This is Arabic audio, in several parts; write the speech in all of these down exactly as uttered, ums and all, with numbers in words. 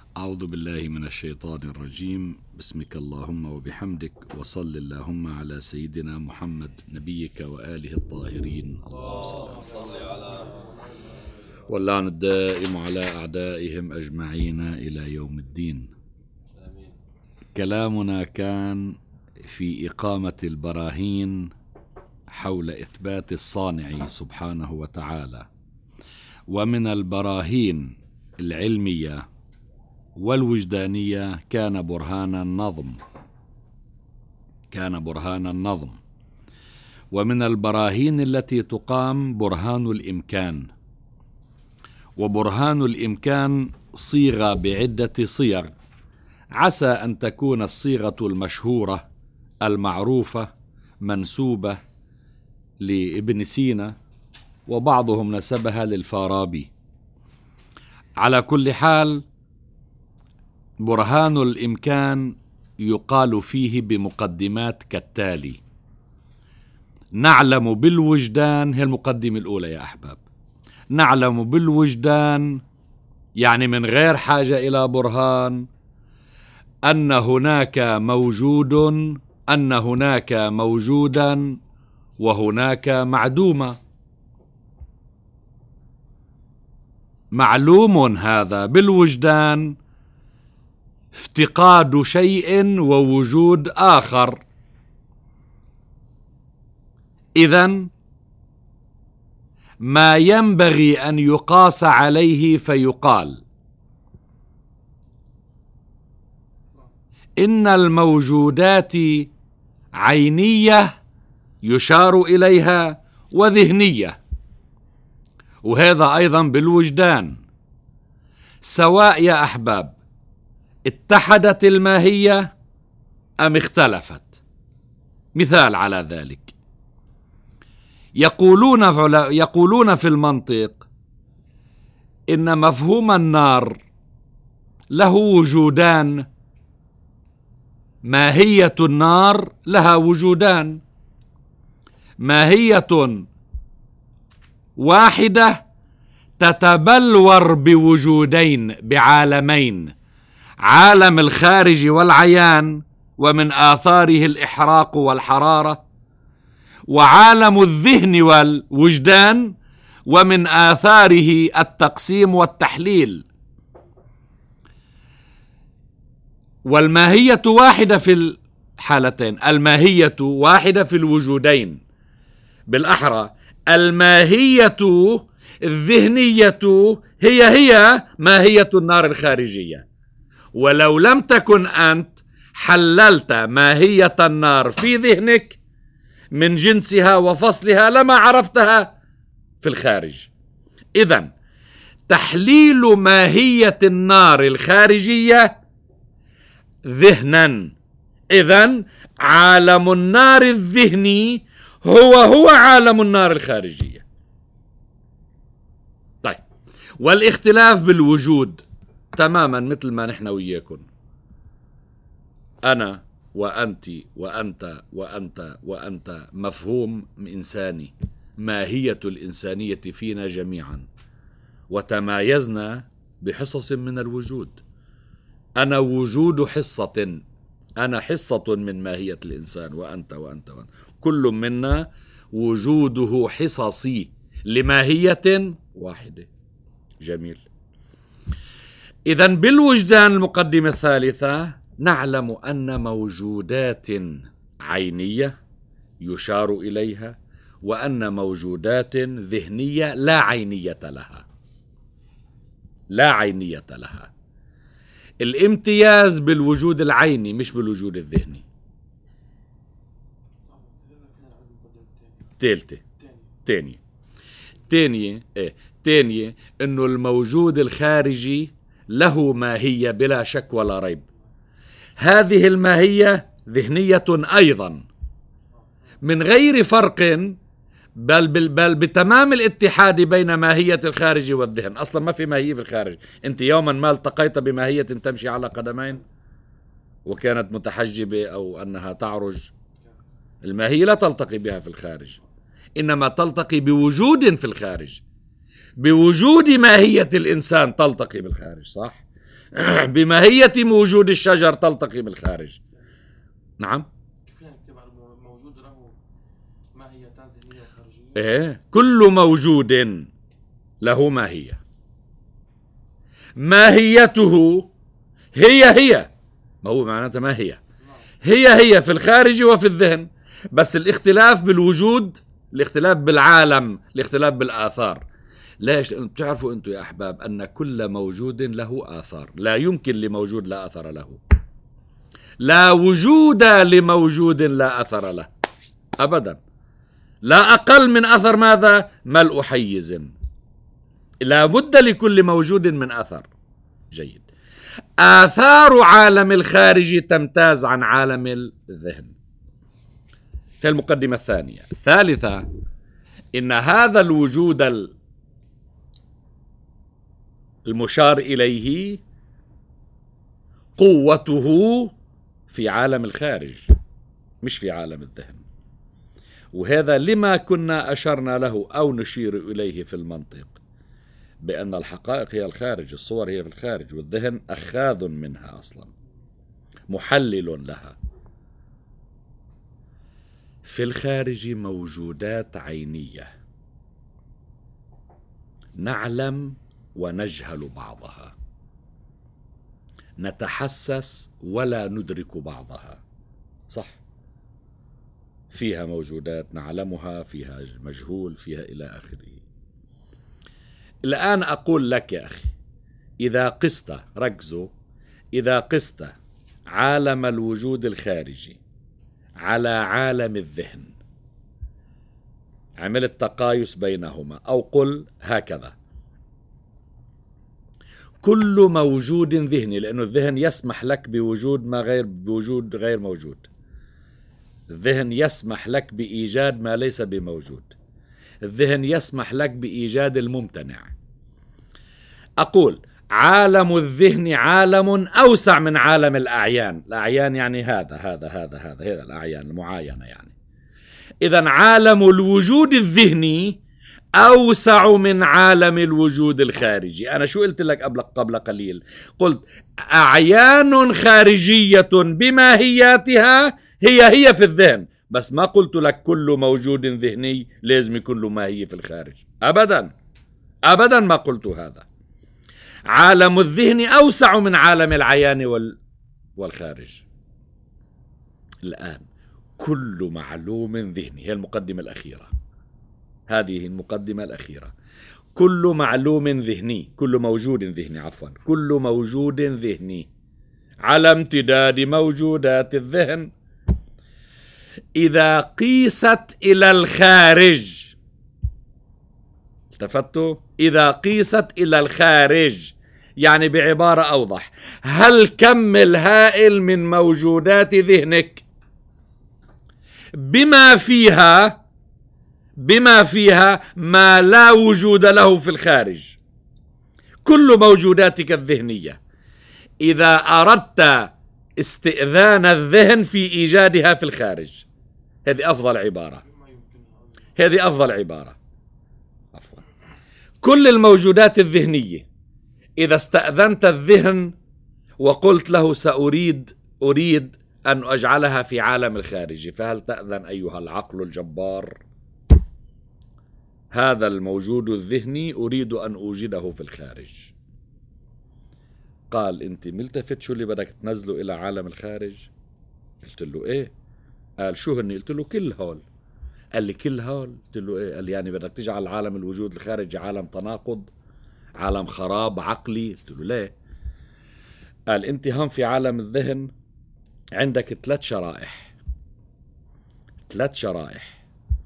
أعوذ بالله من الشيطان الرجيم. بسمك اللهم وبحمدك، وصل اللهم على سيدنا محمد نبيك وآله الطاهرين. اللهم صل على واللعن الدائم على أعدائهم أجمعين إلى يوم الدين. كلامنا كان في إقامة البراهين حول إثبات الصانع سبحانه وتعالى، ومن البراهين العلمية والوجدانية كان برهان النظم كان برهان النظم ومن البراهين التي تقام برهان الإمكان. وبرهان الإمكان صيغة بعدة صيغ، عسى أن تكون الصيغة المشهورة المعروفة منسوبة لابن سينا، وبعضهم نسبها للفارابي. على كل حال، برهان الإمكان يقال فيه بمقدمات كالتالي: نعلم بالوجدان، هي المقدمة الأولى يا أحباب، نعلم بالوجدان يعني من غير حاجة إلى برهان أن هناك موجود أن هناك موجودا وهناك معدومة. معلوم هذا بالوجدان افتقاد شيء ووجود آخر. إذن ما ينبغي أن يقاس عليه فيقال إن الموجودات عينية يشار إليها وذهنية، وهذا أيضا بالوجدان، سواء يا أحباب اتحدت الماهية أم اختلفت. مثال على ذلك، يقولون يقولون في المنطق إن مفهوم النار له وجودان، ماهية النار لها وجودان، ماهية واحدة تتبلور بوجودين بعالمين، عالم الخارج والعيان ومن آثاره الإحراق والحرارة، وعالم الذهن والوجدان ومن آثاره التقسيم والتحليل. والماهية واحدة في الحالتين، الماهية واحدة في الوجودين، بالأحرى الماهية الذهنية هي هي ماهية النار الخارجية. ولو لم تكن أنت حللت ماهية النار في ذهنك من جنسها وفصلها لما عرفتها في الخارج. إذن تحليل ماهية النار الخارجية ذهنا، إذن عالم النار الذهني هو هو عالم النار الخارجية. طيب، والاختلاف بالوجود تماما مثل ما نحن وياكم، أنا وأنت وأنت وأنت وأنت مفهوم إنساني، ماهية الإنسانية فينا جميعا، وتمايزنا بحصص من الوجود. أنا وجود حصة، أنا حصة من ماهية الإنسان، وأنت وأنت وأنت كل منا وجوده حصصي لماهية واحدة. جميل. إذن بالوجدان المقدمة الثالثة نعلم أن موجودات عينية يشار إليها، وأن موجودات ذهنية لا عينية لها لا عينية لها. الامتياز بالوجود العيني مش بالوجود الذهني. تالتة تانية تانية ايه تانية انه الموجود الخارجي له ماهية بلا شك ولا ريب. هذه الماهية ذهنية أيضا من غير فرق، بل, بل, بل بتمام الاتحاد بين ماهية الخارج والذهن. أصلا ما في ماهية في الخارج. أنت يوما ما التقيت بماهية تمشي على قدمين وكانت متحجبة أو أنها تعرج، الماهية لا تلتقي بها في الخارج، إنما تلتقي بوجود في الخارج. بوجود ماهية الإنسان تلتقي بالخارج، صح؟ بماهية وجود الشجر تلتقي بالخارج. نعم. كيف يعني اكتب على موجود له ماهيتان ذهنية وخارجية؟ ايه، كل موجود له ماهية، ماهيته هي هي، ما هو معناتها ما هي هي هي في الخارج وفي الذهن، بس الاختلاف بالوجود، الاختلاف بالعالم، الاختلاف بالآثار. ليش؟ بتعرفوا انتم يا أحباب أن كل موجود له آثار، لا يمكن لموجود لا أثر له، لا وجود لموجود لا أثر له أبدا، لا أقل من أثر ماذا؟ ملء حيز، لا بد لكل موجود من أثر. جيد. آثار عالم الخارج تمتاز عن عالم الذهن. في المقدمة الثانية. الثالثة، إن هذا الوجود المشار إليه قوته في عالم الخارج مش في عالم الذهن، وهذا لما كنا أشرنا له أو نشير إليه في المنطق بأن الحقائق هي الخارج، الصور هي في الخارج، والذهن أخاذ منها أصلا، محلل لها. في الخارج موجودات عينية نعلم ونجهل بعضها، نتحسس ولا ندرك بعضها، صح؟ فيها موجودات نعلمها، فيها مجهول، فيها إلى آخره. الآن أقول لك يا أخي، إذا قست، ركزوا، إذا قست عالم الوجود الخارجي على عالم الذهن، عملت تقايس بينهما، أو قل هكذا: كل موجود ذهني، لأنه الذهن يسمح لك بوجود ما غير بوجود غير موجود، الذهن يسمح لك بإيجاد ما ليس بموجود، الذهن يسمح لك بإيجاد الممتنع. أقول عالم الذهن عالم أوسع من عالم الأعيان، الأعيان يعني هذا هذا هذا هذا هذا الأعيان المعاينة يعني. إذن عالم الوجود الذهني أوسع من عالم الوجود الخارجي. أنا شو قلت لك قبل قبل قليل؟ قلت أعيان خارجية بماهياتها هي هي في الذهن، بس ما قلت لك كل موجود ذهني لازم يكون له ماهية في الخارج، أبدا أبدا ما قلت هذا. عالم الذهن أوسع من عالم العيان وال... والخارج. الآن كل معلوم ذهني، هي المقدمة الأخيرة، هذه المقدمة الأخيرة. كل معلوم ذهني، كل موجود ذهني عفوا، كل موجود ذهني على امتداد موجودات الذهن إذا قيست إلى الخارج، التفتوا؟ إذا قيست إلى الخارج، يعني بعبارة أوضح، هل كم الهائل من موجودات ذهنك بما فيها بما فيها ما لا وجود له في الخارج، كل موجوداتك الذهنية، إذا أردت استئذان الذهن في إيجادها في الخارج، هذه أفضل عبارة، هذه أفضل عبارة عفوا. كل الموجودات الذهنية إذا استأذنت الذهن وقلت له سأريد أريد أن أجعلها في عالم الخارج، فهل تأذن أيها العقل الجبار؟ هذا الموجود الذهني أريد أن أوجده في الخارج. قال أنت ملتفت شو اللي بدك تنزله إلى عالم الخارج؟ قلت له إيه؟ قال شو هني؟ قلت له كل هول. قال لي كل هول؟ قلت له إيه؟ قال يعني بدك تجعل عالم الوجود الخارجي عالم تناقض، عالم خراب عقلي؟ قلت له ليه؟ قال أنت هم في عالم الذهن عندك ثلاث شرائح، ثلاث شرائح.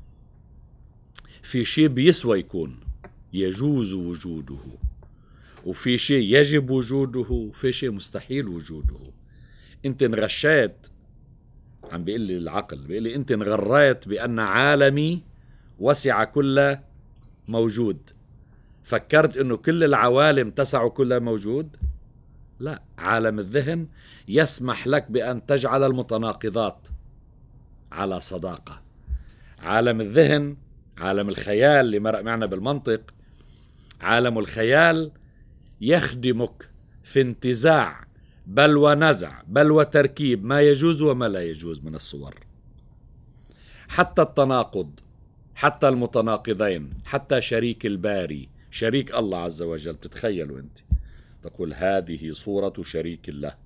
في شيء بيسوى يكون يجوز وجوده، وفي شيء يجب وجوده، وفي شيء مستحيل وجوده. انت انغشيت، عم بيقول لي العقل، بيقول لي انت انغريت بأن عالمي وسع كل موجود، فكرت انه كل العوالم تسع كل موجود. لا، عالم الذهن يسمح لك بأن تجعل المتناقضات على صداقة. عالم الذهن، عالم الخيال اللي مرق معنا بالمنطق، عالم الخيال يخدمك في انتزاع بل ونزع بل وتركيب ما يجوز وما لا يجوز من الصور، حتى التناقض، حتى المتناقضين، حتى شريك الباري، شريك الله عز وجل. تتخيلوا أنت تقول هذه صورة شريك الله.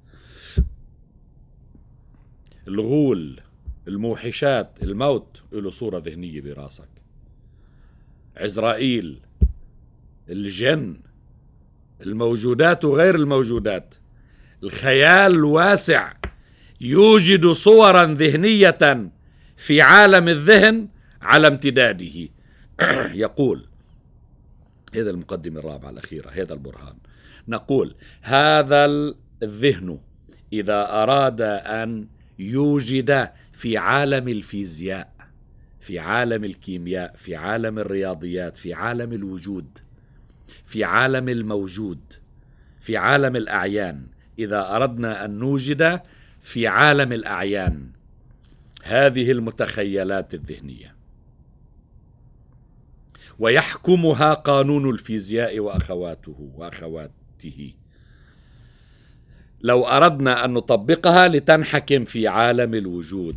الغول، الموحشات، الموت له صورة ذهنية براسك. عزرائيل، الجن، الموجودات وغير الموجودات، الخيال الواسع يوجد صورا ذهنية في عالم الذهن على امتداده. يقول هذا المقدمة الرابعة الأخيرة، هذا البرهان. نقول هذا الذهن إذا أراد أن يوجد في عالم الفيزياء، في عالم الكيمياء، في عالم الرياضيات، في عالم الوجود، في عالم الموجود، في عالم الأعيان، إذا أردنا أن نوجد في عالم الأعيان هذه المتخيلات الذهنية ويحكمها قانون الفيزياء وأخواته وأخواته، لو أردنا أن نطبقها لتنحكم في عالم الوجود،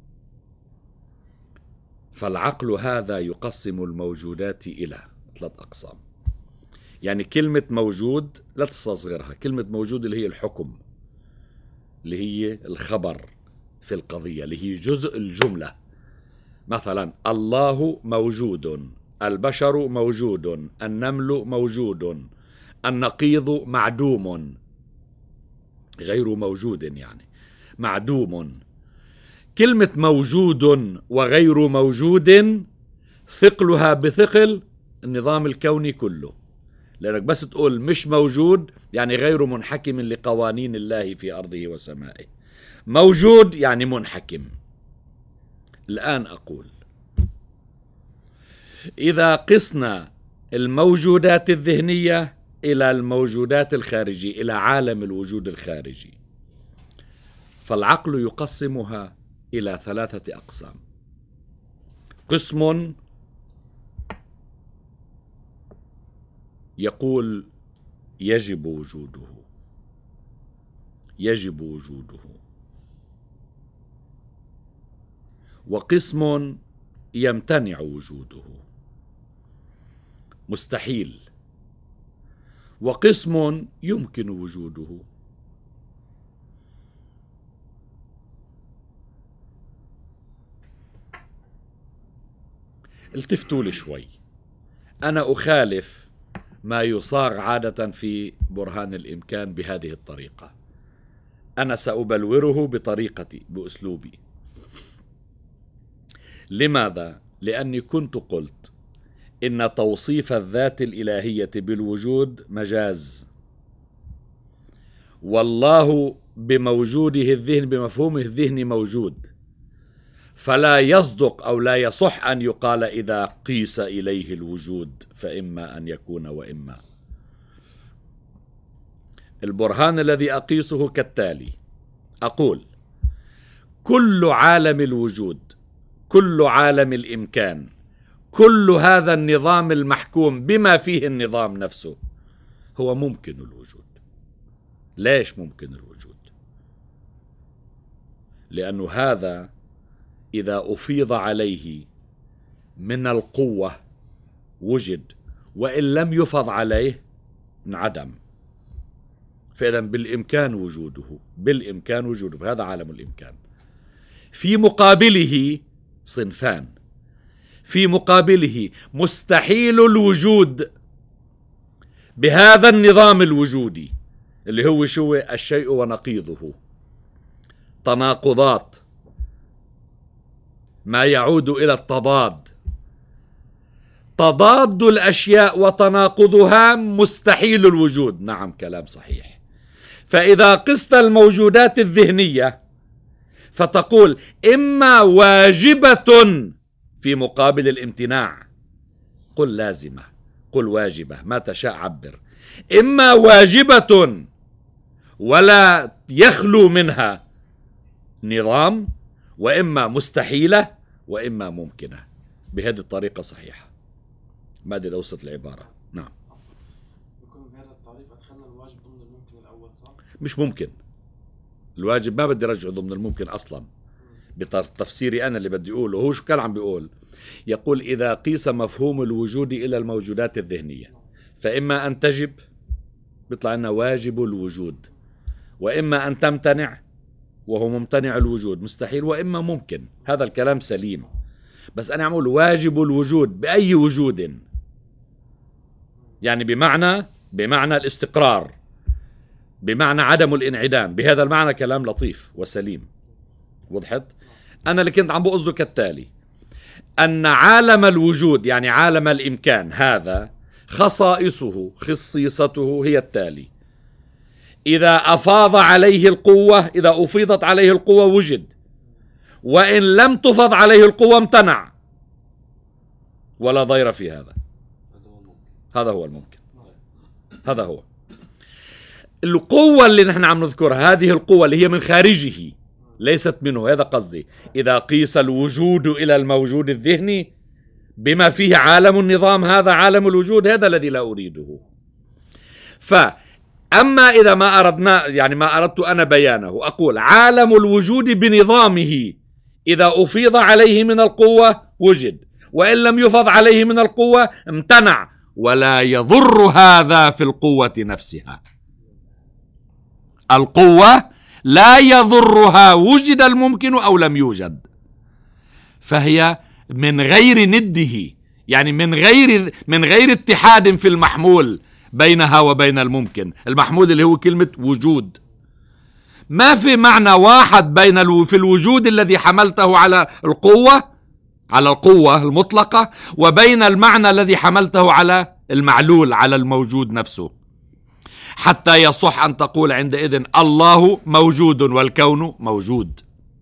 فالعقل هذا يقسم الموجودات إلى ثلاث أقسام. يعني كلمة موجود لا تستصغرها، كلمة موجود اللي هي الحكم، اللي هي الخبر في القضية، اللي هي جزء الجملة. مثلا الله موجود، البشر موجود، النمل موجود، النقيض معدوم، غير موجود يعني معدوم. كلمة موجود وغير موجود ثقلها بثقل النظام الكوني كله، لأنك بس تقول مش موجود يعني غير منحكم لقوانين الله في أرضه وسمائه، موجود يعني منحكم. الآن أقول إذا قسنا الموجودات الذهنية إلى الموجودات الخارجية، إلى عالم الوجود الخارجي، فالعقل يقسمها إلى ثلاثة أقسام. قسم يقول يجب وجوده، يجب وجوده، وقسم يمتنع وجوده، مستحيل، وقسم يمكن وجوده. التفتوا لي شوي، أنا أخالف ما يصاغ عادة في برهان الإمكان بهذه الطريقة، أنا سأبلوره بطريقتي بأسلوبي. لماذا؟ لأني كنت قلت إن توصيف الذات الإلهية بالوجود مجاز، والله بموجوده الذهن بمفهومه الذهني موجود، فلا يصدق أو لا يصح أن يقال إذا قيس إليه الوجود فإما أن يكون وإما. البرهان الذي أقيسه كالتالي: أقول كل عالم الوجود، كل عالم الإمكان، كل هذا النظام المحكوم بما فيه النظام نفسه هو ممكن الوجود. ليش ممكن الوجود؟ لأنه هذا إذا أفيض عليه من القوة وجد، وإن لم يفض عليه انعدم. فإذا بالإمكان وجوده، بالإمكان وجوده، فهذا عالم الإمكان. في مقابله صنفان، في مقابله مستحيل الوجود بهذا النظام الوجودي اللي هو شو؟ الشيء ونقيضه، تناقضات، ما يعود إلى التضاد. تضاد الأشياء وتناقضها مستحيل الوجود، نعم كلام صحيح. فإذا قست الموجودات الذهنية فتقول إما واجبة في مقابل الامتناع، قل لازمة، قل واجبة، ما تشاء عبر. إما واجبة ولا يخلو منها نظام، وإما مستحيلة، وإما ممكنة. بهذه الطريقة صحيحة. ما أدري إذا وصلت العبارة. نعم. بكون بهذا التعريف أدخلنا الواجب ضمن الممكن الأول صح؟ مش ممكن. الواجب ما بدي رجعه ضمن الممكن أصلا بتفسيري أنا اللي بدي أقوله. هو شو كان عم بيقول؟ يقول إذا قيس مفهوم الوجود إلى الموجودات الذهنية فإما أن تجب بيطلع لنا واجب الوجود، وإما أن تمتنع وهو ممتنع الوجود مستحيل، وإما ممكن. هذا الكلام سليم، بس أنا أقول واجب الوجود بأي وجود، يعني بمعنى بمعنى الاستقرار، بمعنى عدم الانعدام. بهذا المعنى كلام لطيف وسليم. وضحت؟ أنا اللي كنت عم بقصده كالتالي: أن عالم الوجود يعني عالم الإمكان هذا خصائصه خصيصته هي التالي: إذا أفاض عليه القوة، إذا أفيضت عليه القوة وجد، وإن لم تفض عليه القوة امتنع، ولا ضير في هذا. هذا هو الممكن. هذا هو القوة اللي نحن عم نذكرها، هذه القوة اللي هي من خارجه ليست منه. هذا قصدي. إذا قيس الوجود إلى الموجود الذهني بما فيه عالم النظام، هذا عالم الوجود، هذا الذي لا أريده. فأما إذا ما أردنا، يعني ما أردت أنا بيانه، أقول عالم الوجود بنظامه إذا أفيض عليه من القوة وجد، وإن لم يفض عليه من القوة امتنع، ولا يضر هذا في القوة نفسها. القوة لا يضرها وجد الممكن أو لم يوجد، فهي من غير نده، يعني من غير من غير اتحاد في المحمول بينها وبين الممكن. المحمول اللي هو كلمة وجود. ما في معنى واحد بين الو في الوجود الذي حملته على القوة، على القوة المطلقة، وبين المعنى الذي حملته على المعلول، على الموجود نفسه، حتى يصح أن تقول عندئذ الله موجود والكون موجود.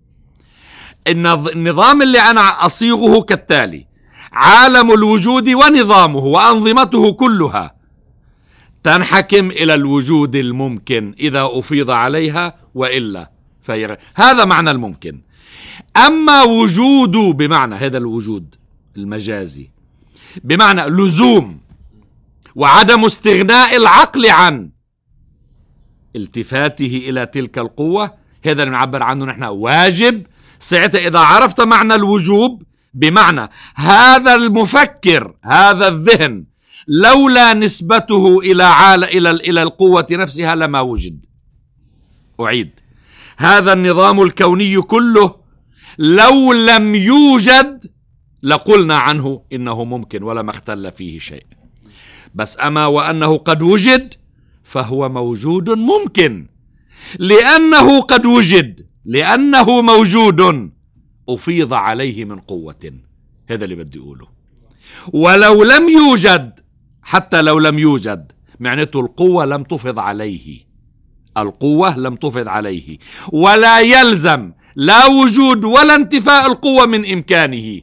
النظام اللي أنا أصيغه كالتالي: عالم الوجود ونظامه وأنظمته كلها تنحكم إلى الوجود الممكن إذا أفيض عليها وإلا فهي. هذا معنى الممكن. أما وجود بمعنى هذا الوجود المجازي بمعنى لزوم وعدم استغناء العقل عن التفاته إلى تلك القوة، هذا اللي نعبر عنه نحن واجب. ساعتها إذا عرفت معنى الوجوب بمعنى هذا المفكر، هذا الذهن، لولا نسبته إلى عال إلى إلى القوة نفسها لما وجد. أعيد: هذا النظام الكوني كله لو لم يوجد لقلنا عنه إنه ممكن ولما اختل فيه شيء. بس أما وأنه قد وجد فهو موجود ممكن، لأنه قد وجد، لأنه موجود أفيض عليه من قوة. هذا اللي بدي أقوله. ولو لم يوجد، حتى لو لم يوجد، معناته القوة لم تفض عليه، القوة لم تفض عليه، ولا يلزم لا وجود ولا انتفاء القوة من إمكانه.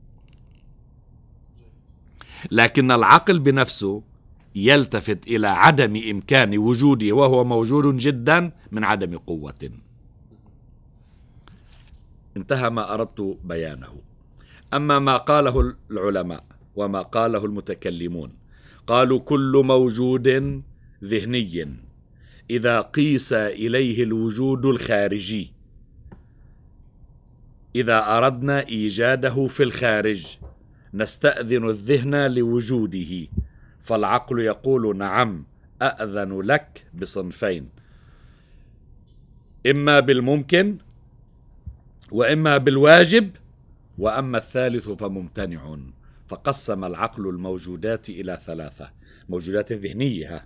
لكن العقل بنفسه يلتفت إلى عدم إمكان وجوده وهو موجود جدا من عدم قوة. انتهى ما أردت بيانه. أما ما قاله العلماء وما قاله المتكلمون، قالوا كل موجود ذهني إذا قيس إليه الوجود الخارجي، إذا أردنا إيجاده في الخارج نستأذن الذهن لوجوده، فالعقل يقول نعم أأذن لك بصنفين: إما بالممكن وإما بالواجب، وأما الثالث فممتنع. فقسم العقل الموجودات إلى ثلاثة. موجودات الذهنية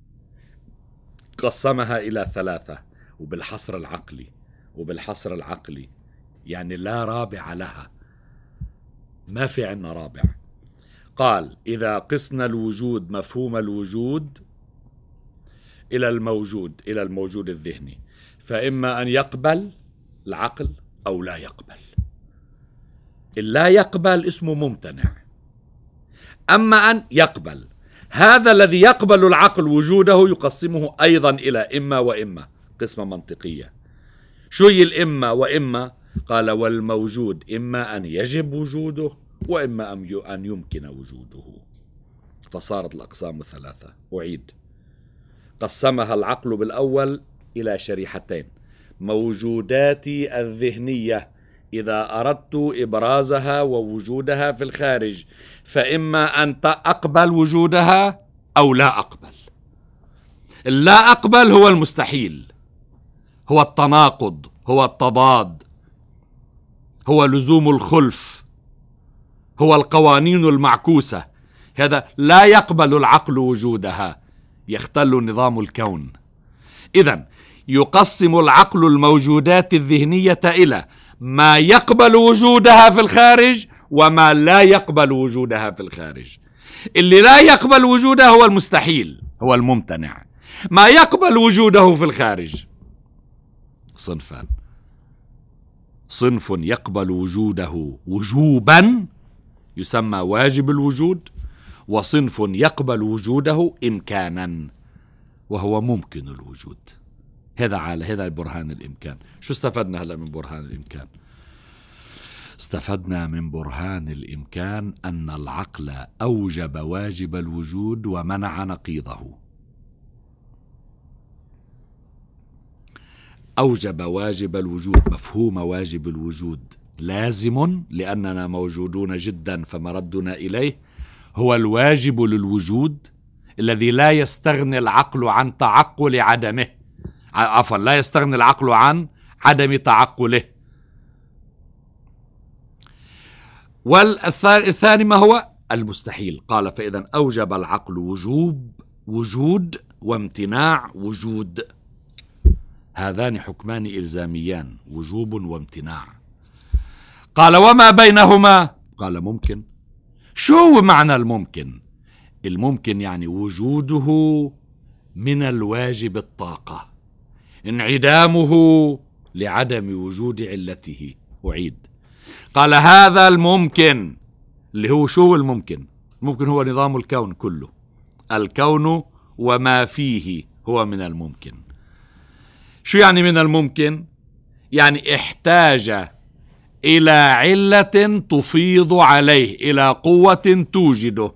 قسمها إلى ثلاثة، وبالحصر العقلي، وبالحصر العقلي يعني لا رابع لها، ما في عنا رابع. قال: إذا قسنا الوجود، مفهوم الوجود، إلى الموجود، إلى الموجود الذهني، فإما أن يقبل العقل أو لا يقبل. اللا يقبل اسمه ممتنع. أما أن يقبل، هذا الذي يقبل العقل وجوده يقسمه أيضا إلى إما وإما، قسمة منطقية. شو هي الإما وإما؟ قال: والموجود إما أن يجب وجوده وإما أن يمكن وجوده. فصارت الأقسام ثلاثة. أعيد: قسمها العقل بالأول إلى شريحتين: موجوداتي الذهنية إذا أردت إبرازها ووجودها في الخارج، فإما أن أقبل وجودها أو لا أقبل. اللا أقبل هو المستحيل، هو التناقض، هو التضاد، هو لزوم الخلف، هو القوانين المعكوسة. هذا لا يقبل العقل وجودها، يختل نظام الكون. إذن يقسم العقل الموجودات الذهنية إلى ما يقبل وجودها في الخارج وما لا يقبل وجودها في الخارج. اللي لا يقبل وجودها هو المستحيل، هو الممتنع. ما يقبل وجوده في الخارج صنفان: صنف يقبل وجوده وجوبا يسمى واجب الوجود، وصنف يقبل وجوده إمكانا وهو ممكن الوجود. هذا على هذا برهان الإمكان. شو استفدنا هلأ من برهان الإمكان؟ استفدنا من برهان الإمكان أن العقل أوجب واجب الوجود ومنع نقيضه. أوجب واجب الوجود، مفهوم واجب الوجود لازم لأننا موجودون جدا فمردنا إليه، هو الواجب للوجود الذي لا يستغني العقل عن تعقل عدمه، عفوا لا يستغني العقل عن عدم تعقله. والثاني ما هو المستحيل. قال: فإذا أوجب العقل وجوب وجود وامتناع وجود، هذان حكمان إلزاميان، وجوب وامتناع. قال: وما بينهما؟ قال: ممكن. شو معنى الممكن؟ الممكن يعني وجوده من الواجب الطاقة، انعدامه لعدم وجود علته. أعيد. قال: هذا الممكن اللي هو شو الممكن؟ الممكن هو نظام الكون كله، الكون وما فيه هو من الممكن. شو يعني من الممكن؟ يعني احتاج إلى علة تفيض عليه، إلى قوة توجده،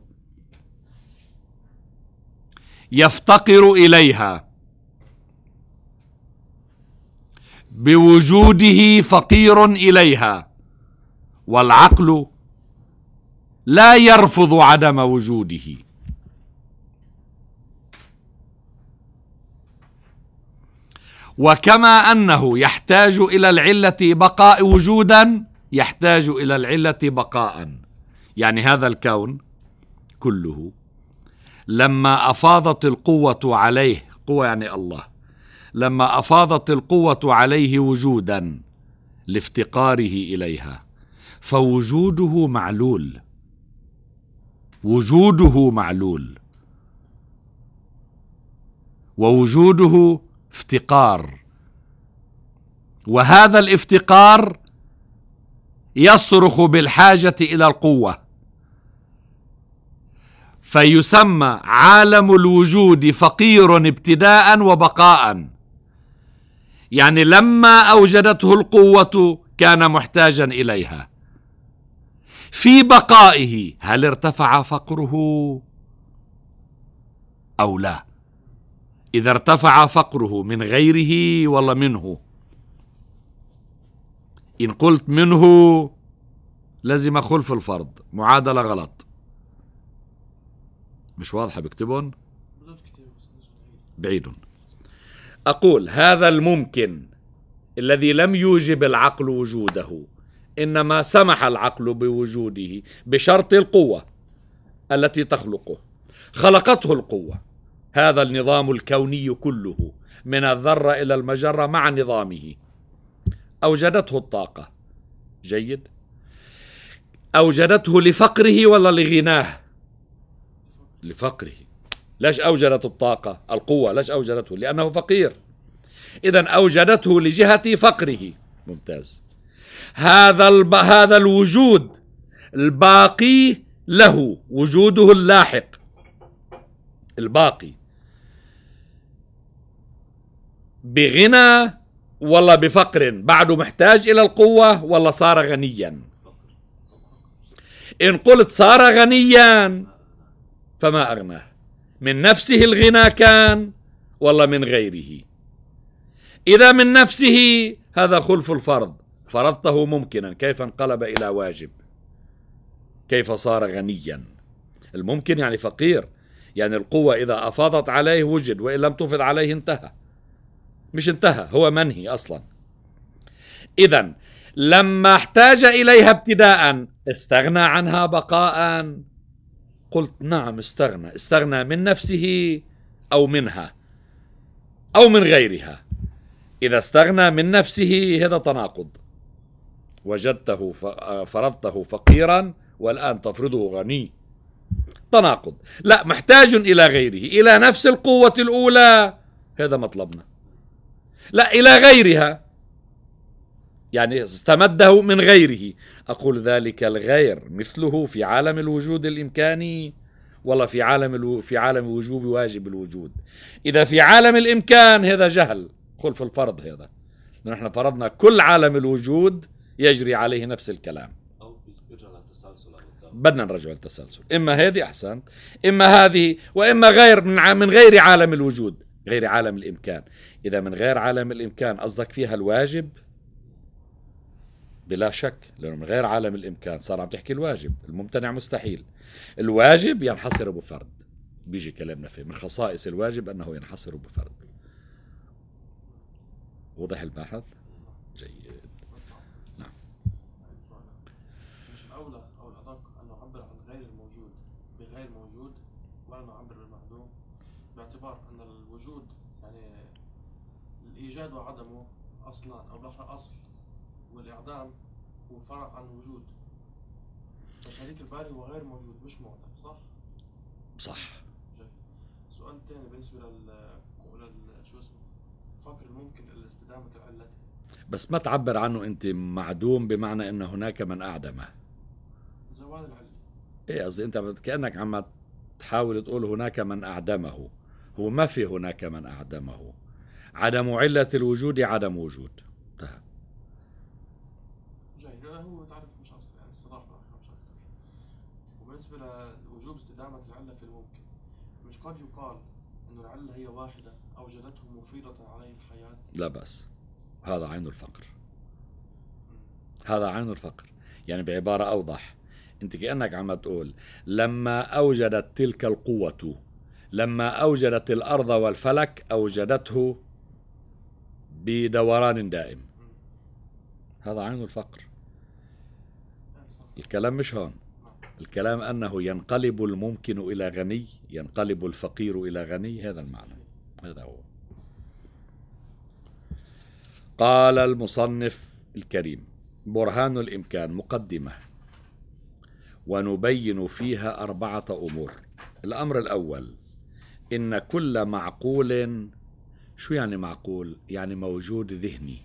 يفتقر إليها، بوجوده فقير إليها، والعقل لا يرفض عدم وجوده. وكما أنه يحتاج إلى العلة بقاء وجودا، يحتاج إلى العلة بقاء. يعني هذا الكون كله لما أفاضت القوة عليه، قوة يعني الله، لما أفاضت القوة عليه وجودا لافتقاره إليها، فوجوده معلول، وجوده معلول، ووجوده افتقار، وهذا الافتقار يصرخ بالحاجة إلى القوة، فيسمى عالم الوجود فقير ابتداء وبقاء. يعني لما أوجدته القوة كان محتاجا إليها. في بقائه هل ارتفع فقره أو لا؟ إذا ارتفع فقره من غيره ولا منه؟ إن قلت منه لازم خلف الفرض، معادلة غلط. مش واضحة بكتبون؟ بعيد. أقول هذا الممكن الذي لم يوجب العقل وجوده، إنما سمح العقل بوجوده بشرط القوة التي تخلقه، خلقته القوة. هذا النظام الكوني كله من الذرة إلى المجرة مع نظامه أوجدته الطاقة. جيد. أوجدته لفقره ولا لغناه؟ لفقره. ليش أوجدت الطاقة القوة؟ ليش أوجدته؟ لأنه فقير. إذن أوجدته لجهة فقره. ممتاز. هذا الب... هذا الوجود الباقي له وجوده اللاحق الباقي بغنى ولا بفقر؟ بعده محتاج إلى القوة ولا صار غنيا؟ إن قلت صار غنيا فما أغناه، من نفسه الغنى كان والله من غيره. إذا من نفسه هذا خلف الفرض، فرضته ممكنا، كيف انقلب إلى واجب؟ كيف صار غنيا؟ الممكن يعني فقير، يعني القوة إذا أفاضت عليه وجد، وإن لم تفض عليه انتهى. مش انتهى، هو منهي أصلا. إذن لما احتاج إليها ابتداء استغنى عنها بقاء. قلت نعم استغنى، استغنى من نفسه أو منها أو من غيرها. إذا استغنى من نفسه هذا تناقض، وجدته فرضته فقيرا والآن تفرضه غني، تناقض. لا، محتاج إلى غيره، إلى نفس القوة الأولى، هذا مطلبنا. لا، إلى غيرها، يعني استمده من غيره. أقول ذلك الغير مثله في عالم الوجود الإمكاني ولا في عالم الو... في عالم وجوب واجب الوجود؟ إذا في عالم الإمكان هذا جهل، خلف الفرض هذا. نحن فرضنا كل عالم الوجود يجري عليه نفس الكلام. أو بيرجع للتسلسل. بدنا نرجع للتسلسل، إما هذه أحسن، إما هذه، وإما غير من, من غير عالم الوجود، غير عالم الإمكان. إذا من غير عالم الإمكان قصدك فيها الواجب؟ بلا شك، لأنه من غير عالم الإمكان صار عم تحكي الواجب، الممتنع مستحيل. الواجب ينحصر بفرد، بيجي كلامنا فيه من خصائص الواجب أنه ينحصر بفرد. وضح البحث؟ جيد. نعم. مش الأولى أو الأدق أن نعبر عن غير الموجود بغير موجود، وأن نعبر بالمعدوم، باعتبار أن الوجود يعني الإيجاد وعدمه أصلا أو بحر أصل، والإعدام هو فرع عن الوجود. فشريك الباري هو غير موجود مش معدم، صح؟ صح. جيد. السؤال الثاني بالنسبة لل لل شو اسمه فقر الممكن لاستدامة العلة، بس ما تعبر عنه أنت معدوم بمعنى أن هناك من أعدمه. زوال العلة. إيه قصدي أنت كأنك عم تحاول تقول هناك من أعدمه. هو ما في هناك من أعدمه. عدم علة الوجود عدم وجود. انتهى. جيد. هو تعرف مش أصلا يعني اصطلاح مش أكثر. وبالنسبة لوجوب استدامة العلة في الممكن، مش قد يقال إنه العلة هي واحدة أوجدته مفيدة عليه الحياة؟ لا بأس، هذا عين الفقر. هذا عين الفقر. يعني بعبارة أوضح، أنت كأنك عم تقول لما أوجدت تلك القوة، لما أوجدت الأرض والفلك أوجدته بدوران دائم. هذا عين الفقر. الكلام مش هون، الكلام أنه ينقلب الممكن إلى غني، ينقلب الفقير إلى غني، هذا المعنى، هذا هو. قال المصنف الكريم: برهان الإمكان، مقدمة، ونبين فيها أربعة أمور. الأمر الأول: إن كل معقول، شو يعني معقول؟ يعني موجود ذهني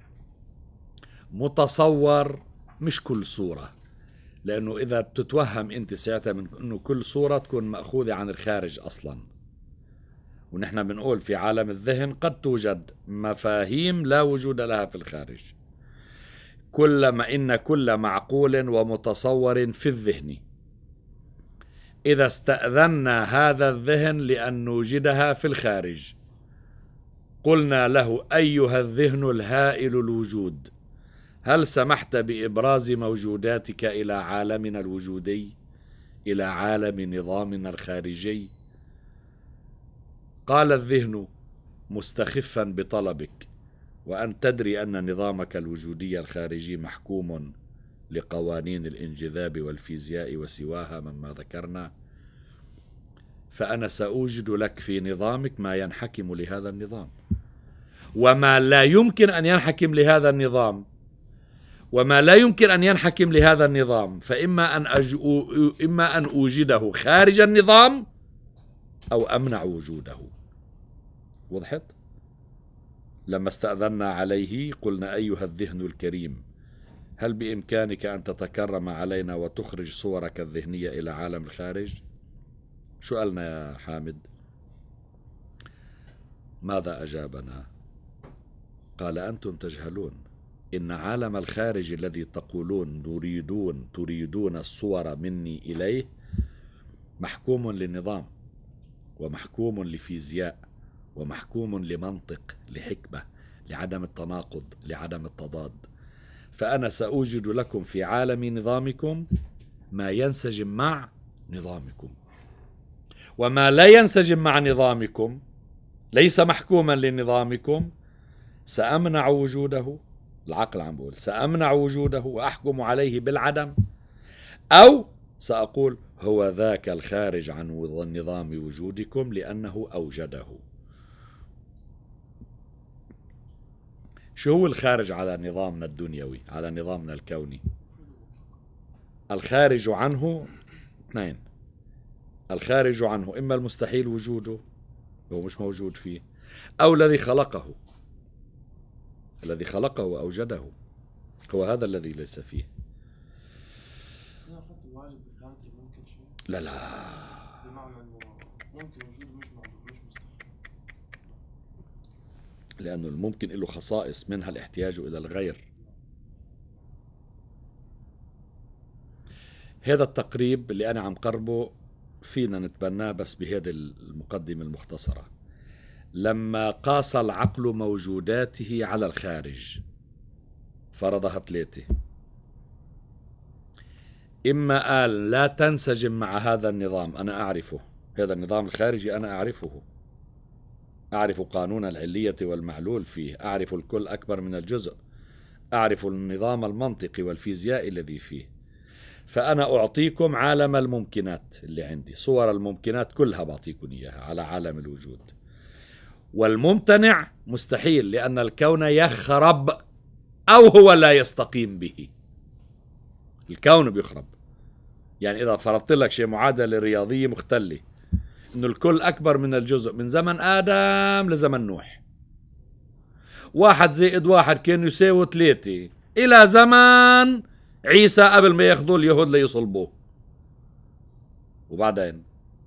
متصور، مش كل صورة، لأنه إذا بتتوهم أنت ساعتها من أنه كل صورة تكون مأخوذة عن الخارج أصلا. ونحن بنقول في عالم الذهن قد توجد مفاهيم لا وجود لها في الخارج. كلما إن كل معقول ومتصور في الذهن إذا استأذنا هذا الذهن لأن نوجدها في الخارج، قلنا له: أيها الذهن الهائل الوجود، هل سمحت بإبراز موجوداتك إلى عالمنا الوجودي، إلى عالم نظامنا الخارجي؟ قال الذهن مستخفا بطلبك: وأن تدري أن نظامك الوجودي الخارجي محكوم لقوانين الانجذاب والفيزياء وسواها مما ذكرنا، فأنا سأوجد لك في نظامك ما ينحكم لهذا النظام، وما لا يمكن أن ينحكم لهذا النظام، وما لا يمكن أن ينحكم لهذا النظام فإما أن أجو إما أن أوجده خارج النظام أو أمنع وجوده. وضحت؟ لما استأذنا عليه قلنا: أيها الذهن الكريم، هل بإمكانك أن تتكرم علينا وتخرج صورك الذهنية إلى عالم الخارج؟ شو قالنا يا حامد؟ ماذا أجابنا؟ قال: أنتم تجهلون، إن عالم الخارج الذي تقولون نريدون تريدون الصور مني إليه محكوم للنظام، ومحكوم لفيزياء، ومحكوم لمنطق، لحكمة، لعدم التناقض، لعدم التضاد. فأنا سأوجد لكم في عالم نظامكم ما ينسجم مع نظامكم، وما لا ينسجم مع نظامكم ليس محكوما لنظامكم سأمنع وجوده. العقل عم بقول سأمنع وجوده وأحكم عليه بالعدم، أو سأقول هو ذاك الخارج عن نظام وجودكم لأنه أوجده. شو هو الخارج على نظامنا الدنيوي، على نظامنا الكوني؟ الخارج عنه اثنين. الخارج عنه إما المستحيل وجوده، هو مش موجود فيه، أو الذي خلقه. الذي خلقه وأوجده هو هذا الذي ليس فيه. لا لا، بمعنى انه ممكن وجود مش موجود مش مستحيل، لأنه الممكن له خصائص منها الاحتياج إلى الغير. هذا التقريب اللي أنا عم قربه فينا نتبناه بس بهذه المقدمة المختصرة. لما قاس العقل موجوداته على الخارج فرضها ثلاثة. إما قال لا تنسجم مع هذا النظام، أنا أعرفه، هذا النظام الخارجي أنا أعرفه، أعرف قانون العلية والمعلول فيه، أعرف الكل أكبر من الجزء، أعرف النظام المنطقي والفيزيائي الذي فيه، فأنا أعطيكم عالم الممكنات اللي عندي، صور الممكنات كلها بعطيكم إياها على عالم الوجود. والممتنع مستحيل، لأن الكون يخرب أو هو لا يستقيم به. الكون بيخرب، يعني إذا فرضت لك شيء معادلة رياضية مختلة إنه الكل أكبر من الجزء من زمن آدم لزمن نوح، واحد زائد واحد كان يساوي ثلاثة إلى زمن عيسى قبل ما ياخذوا اليهود ليصلبوه، وبعدين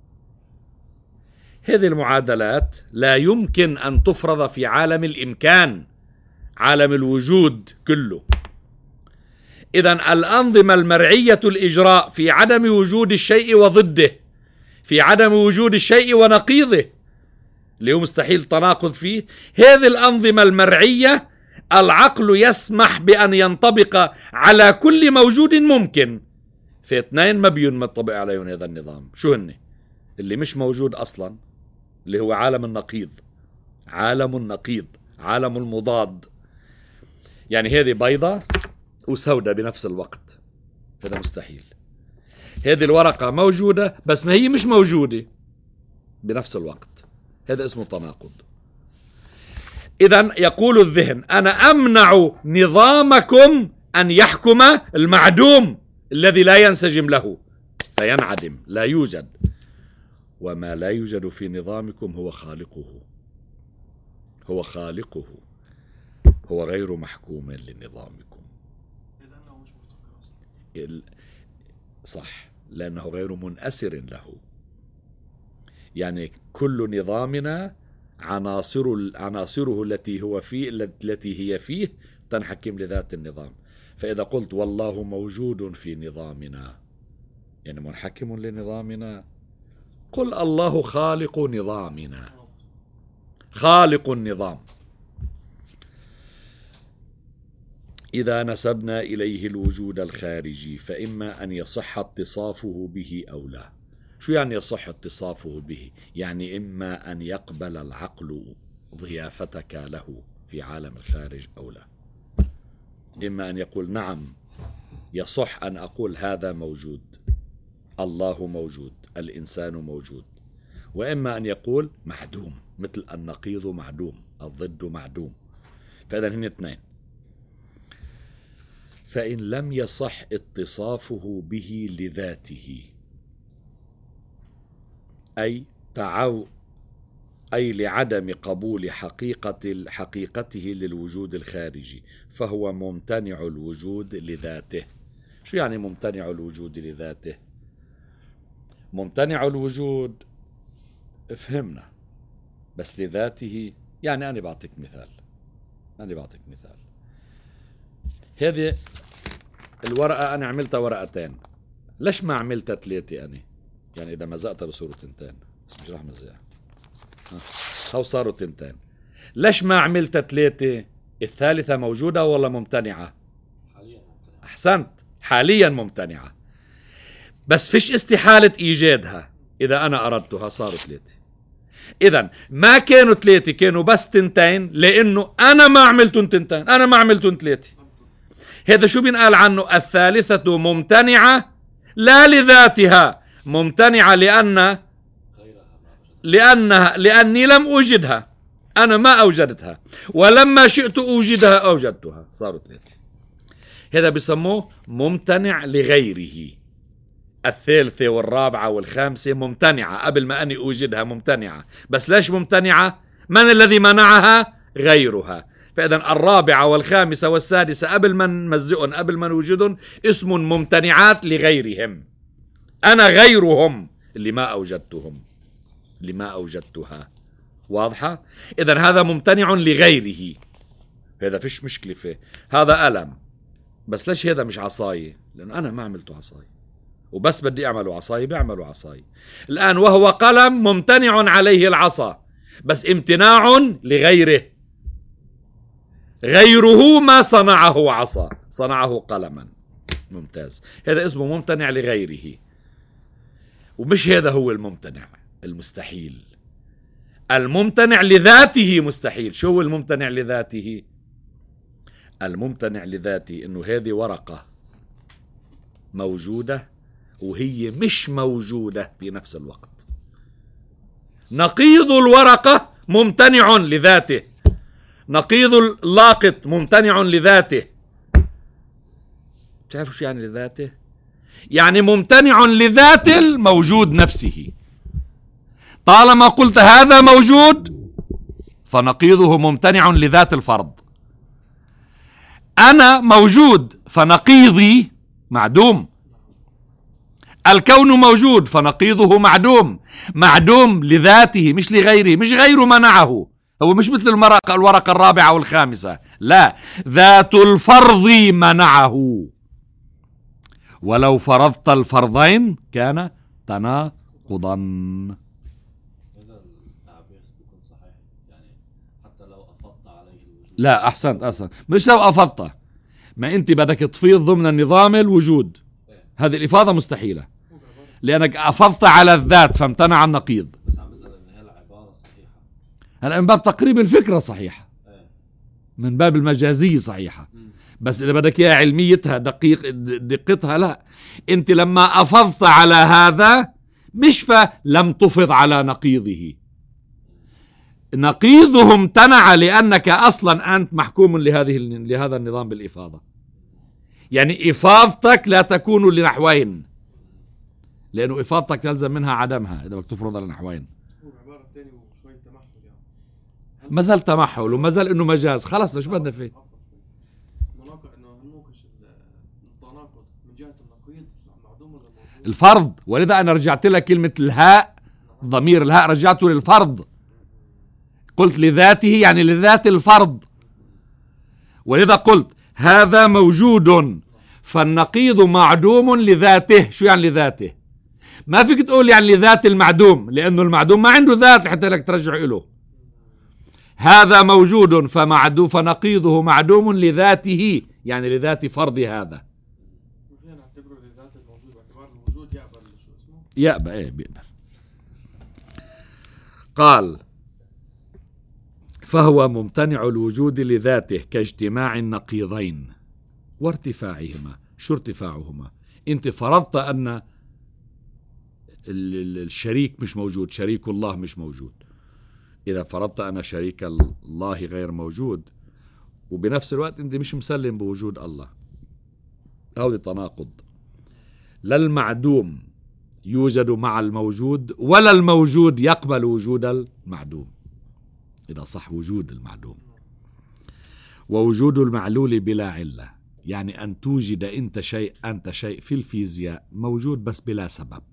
هذه المعادلات لا يمكن أن تفرض في عالم الإمكان، عالم الوجود كله. إذن الأنظمة المرعية الإجراء في عدم وجود الشيء وضده، في عدم وجود الشيء ونقيضه اللي هو مستحيل تناقض فيه، هذه الأنظمة المرعية العقل يسمح بأن ينطبق على كل موجود ممكن. في اثنين ما بينطبق عليهم هذا النظام. شو هن؟ اللي مش موجود أصلا اللي هو عالم النقيض، عالم النقيض، عالم المضاد. يعني هذه بيضة وسوداء بنفس الوقت، هذا مستحيل. هذه الورقة موجودة بس ما هي مش موجودة بنفس الوقت، هذا اسمه تناقض. إذن يقول الذهن أنا أمنع نظامكم أن يحكم المعدوم الذي لا ينسجم له فينعدم، لا يوجد. وما لا يوجد في نظامكم هو خالقه، هو خالقه، هو غير محكوم لنظامكم. لأنه مش مفتقر أصلا. صح، لأنه غير منأسر له. يعني كل نظامنا عناصر عناصره التي هو فيه التي هي فيه تنحكم لذات النظام. فإذا قلت والله موجود في نظامنا يعني منحكم لنظامنا، قل الله خالق نظامنا، خالق النظام. إذا نسبنا إليه الوجود الخارجي فإما أن يصح اتصافه به أو لا. شو يعني يصح اتصافه به؟ يعني إما أن يقبل العقل ضيافتك له في عالم الخارج أو لا. إما أن يقول نعم يصح أن أقول هذا موجود، الله موجود، الإنسان موجود، وإما أن يقول معدوم، مثل النقيض معدوم، الضد معدوم. فإذا هن اثنين. فإن لم يصح اتصافه به لذاته، أي تعو أي لعدم قبول حقيقة حقيقته للوجود الخارجي، فهو ممتنع الوجود لذاته. شو يعني ممتنع الوجود لذاته؟ ممتنع الوجود فهمنا، بس لذاته يعني أنا بعطيك مثال أنا بعطيك مثال هذه الورقة أنا عملتها ورقتين، ليش ما عملتها ثلاثة؟ أنا يعني إذا مزقتها لصورة تنتين، بس مش راح مزقها. هو صاروا تنتين. ليش ما عملت ثلاثة؟ الثالثة موجودة ولا ممتنعة؟ حاليا ممتنع. أحسنت، حاليا ممتنعة، بس فيش استحالة إيجادها إذا أنا أردتها صاروا ثلاثة. إذن ما كانوا ثلاثة، كانوا بس تنتين، لأنه أنا ما عملتن تنتين، أنا ما عملتن ثلاثة. هذا شو بينقال عنه؟ الثالثة ممتنعة لا لذاتها، ممتنعة لأن لأنها لأني لم أوجدها، أنا ما أوجدتها، ولما شئت أوجدها أوجدتها، صاروا ثلاثة. هذا بيسموه ممتنع لغيره. الثالثة والرابعة والخامسة ممتنعة قبل ما أني أوجدها، ممتنعة، بس ليش ممتنعة؟ من الذي منعها؟ غيرها. فإذا الرابعة والخامسة والسادسة قبل ما نمزقن قبل ما نوجدن اسم ممتنعات لغيرهم، أنا غيرهم اللي ما أوجدتهم، اللي ما أوجدتها. واضحة؟ إذن هذا ممتنع لغيره، هذا فيش مشكلة فيه. هذا ألم، بس ليش هذا مش عصاية؟ لأنه أنا ما عملته عصاية، وبس بدي أعمله عصاية بيعملوا عصاية. الآن وهو قلم ممتنع عليه العصا، بس امتناع لغيره، غيره ما صنعه عصا، صنعه قلما. ممتاز، هذا اسمه ممتنع لغيره. ومش هذا هو الممتنع المستحيل. الممتنع لذاته مستحيل. شو هو الممتنع لذاته؟ الممتنع لذاته انه هذه ورقة موجودة وهي مش موجودة في نفس الوقت. نقيض الورقة ممتنع لذاته، نقيض اللاقط ممتنع لذاته. بتعرفوا شو يعني لذاته؟ يعني ممتنع لذات الموجود نفسه. طالما قلت هذا موجود فنقيضه ممتنع لذات الفرد. أنا موجود فنقيضي معدوم. الكون موجود فنقيضه معدوم، معدوم لذاته مش لغيره، مش غيره منعه. هو مش مثل المرقة الورقة الرابعة والخامسة، لا، ذات الفرض منعه. ولو فرضت الفرضين كان تناقضا. هذا التعبير بيكون صحيح، يعني حتى لو أفضت عليه الوجود. لا أحسنت أحسنت، مش لو أفضت، ما أنت بدك تفيض ضمن النظام الوجود، هذه الإفاضة مستحيلة لأنك أفضت على الذات فامتنع النقيض. بس عم بسأل إن هي العبارة صحيحة. هلا من باب تقريب الفكرة صحيحة، من باب المجازية صحيحة، بس إذا بدك إياها علميتها دقيق دقتها لا. أنت لما أفضت على هذا مش فلم تفض على نقيضه، نقيضه امتنع لأنك أصلا أنت محكوم لهذه لهذا النظام بالإفاضة. يعني إفاضتك لا تكون لنحوين، لأنه إفاضتك تلزم منها عدمها إذا بدك تفرض على نحوين. العبارة الثانية وشوي تمحل يعني. ما زال تمحل وما زال إنه مجاز، خلاص شو بدنا فيه؟ مناقض إنه هنوقش التناقض من جهة النقيض معدوم ولا موجود؟ الفرض، ولذا أنا رجعت لك كلمة الهاء، ضمير الهاء رجعته للفرض، قلت لذاته يعني لذات الفرض، ولذا قلت هذا موجود فالنقيض معدوم لذاته. شو يعني لذاته؟ ما فيك تقول يعني لذات المعدوم، لأنه المعدوم ما عنده ذات حتى لك ترجع إله. هذا موجود فمعدوم فنقيضه معدوم لذاته، يعني لذات فرض هذا. فينا نعتبره لذات الموجود باعتبار الوجود يقبل شو اسمه؟ يقبل ايه بيقبل. قال فهو ممتنع الوجود لذاته كاجتماع النقيضين وارتفاعهما. شو ارتفاعهما؟ انت فرضت ان الشريك مش موجود، شريك الله مش موجود. اذا فرضت ان شريك الله غير موجود وبنفس الوقت انت مش مسلم بوجود الله، هذا تناقض. لا المعدوم يوجد مع الموجود ولا الموجود يقبل وجود المعدوم، إذا صح وجود المعدوم. ووجود المعلول بلا علة، يعني أن توجد أنت شيء أنت شيء في الفيزياء موجود بس بلا سبب.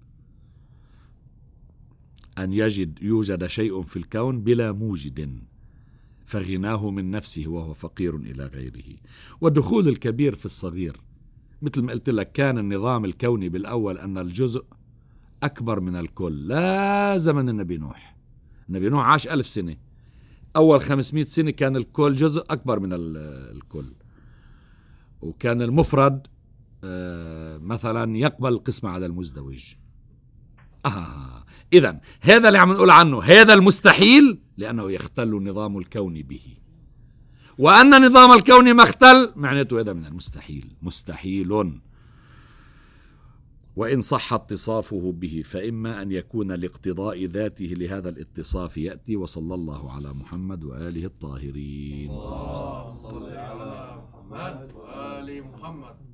أن يجد يوجد شيء في الكون بلا موجد فغناه من نفسه وهو فقير إلى غيره. ودخول الكبير في الصغير، مثل ما قلت لك كان النظام الكوني بالأول أن الجزء أكبر من الكل. لا زمن النبي نوح، النبي نوح عاش ألف سنة أول خمسمائة سنة كان الكل جزء أكبر من الكل، وكان المفرد مثلا يقبل القسمة على المزدوج. آه. إذن هذا اللي عم نقول عنه هذا المستحيل لأنه يختل النظام الكوني به، وأن النظام الكوني ما اختل معناته هذا من المستحيل، مستحيل. وإن صح اتصافه به فإما أن يكون لاقتضاء ذاته لهذا الاتصاف يأتي. وصلى الله على محمد وآله الطاهرين. اللهم صل على محمد وآل محمد.